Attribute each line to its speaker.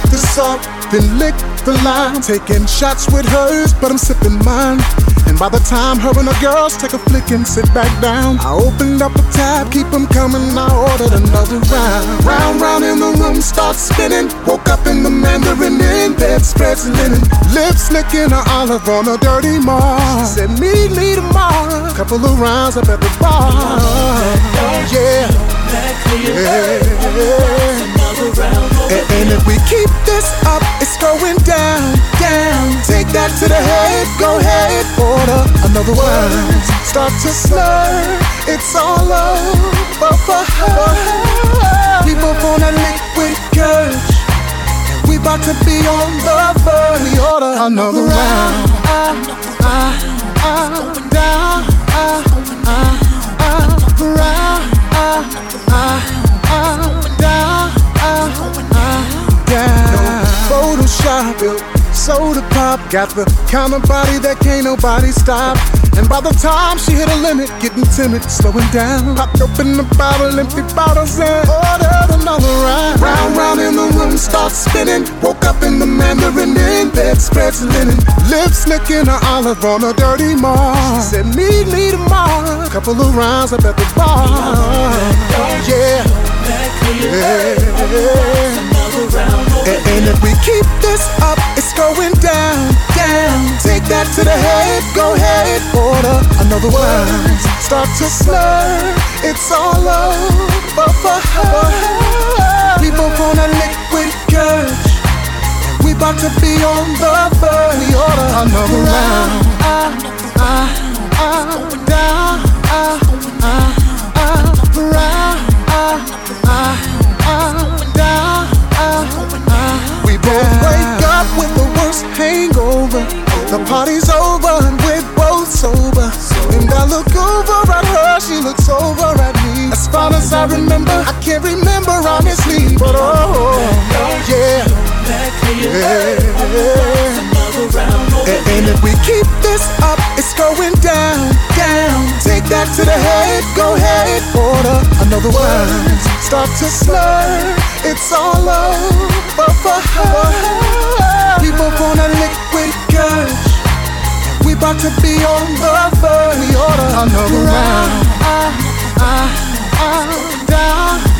Speaker 1: the salt, then lick the lime. Taking shots with hers, but I'm sipping mine. And by the time her and the girls take a flick and sit back down, I opened up a tab, keep them coming, I ordered another round. Round, round in the room, start spinning. Woke up in the Mandarin, in bed, spreads linen. Lips licking her olive on a dirty mark. Said meet me tomorrow, couple of rounds up at the bar. Yeah, and if we keep this up, it's going down, down. Take that to the head, go ahead, order another one. Start to slur, it's all over for her. We both on a liquid courage, and we about to be on the verge. We order another round. Down, Photoshop, soda pop, got the kind of body that can't nobody stop. And by the time she hit a limit, getting timid, slowing down. Popped open the bottle, empty bottles, and ordered another round. Round, round in the room, start spinning. Woke up in the Mandarin, in bed, spreads linen. Lips licking her olive on a dirty mark. Said meet me tomorrow, couple of rounds up at the bar. Yeah. And if we keep this up, it's going down, down. Take that to the head, go ahead, order another one. Start to slur, it's all over for her. We both on a liquid courage, and we about to be on the verge. We order another round. Down, we both wake up with the worst hangover. The party's over and we're both sober. And I look over at her, she looks over at me. As far as I remember, I can't remember honestly, but oh, yeah. And if we keep this up, it's going down, down. Take that to the head, go ahead, order another one. Start to slur, it's all over for her. We both on a liquid courage, and we about to be on the verge. We order another round. Down.